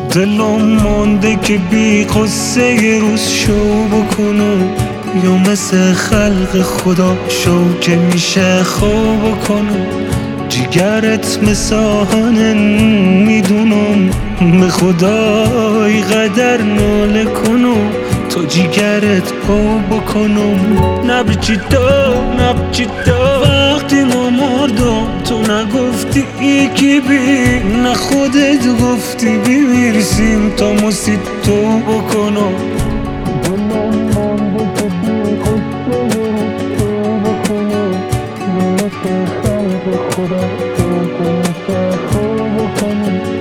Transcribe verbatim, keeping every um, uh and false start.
دلم مانده که بی قصه یه روز شو بکنم، یا مثل خلق خدا شو که میشه خواب کنم. جگرت مثل آهن میدونم، به خدای قدر ناله کنم تا جگرت پا بکنم. نبچی تا نبچی تا وقتی ما مردم تو نگفتی یکی بی، نه خودت گفتی بمیرسیم تا مسی تو بکنم. دلم مانده که بی قصه رو بکنم، یا مثل خلق خدا تو که میشه خوب بکنم.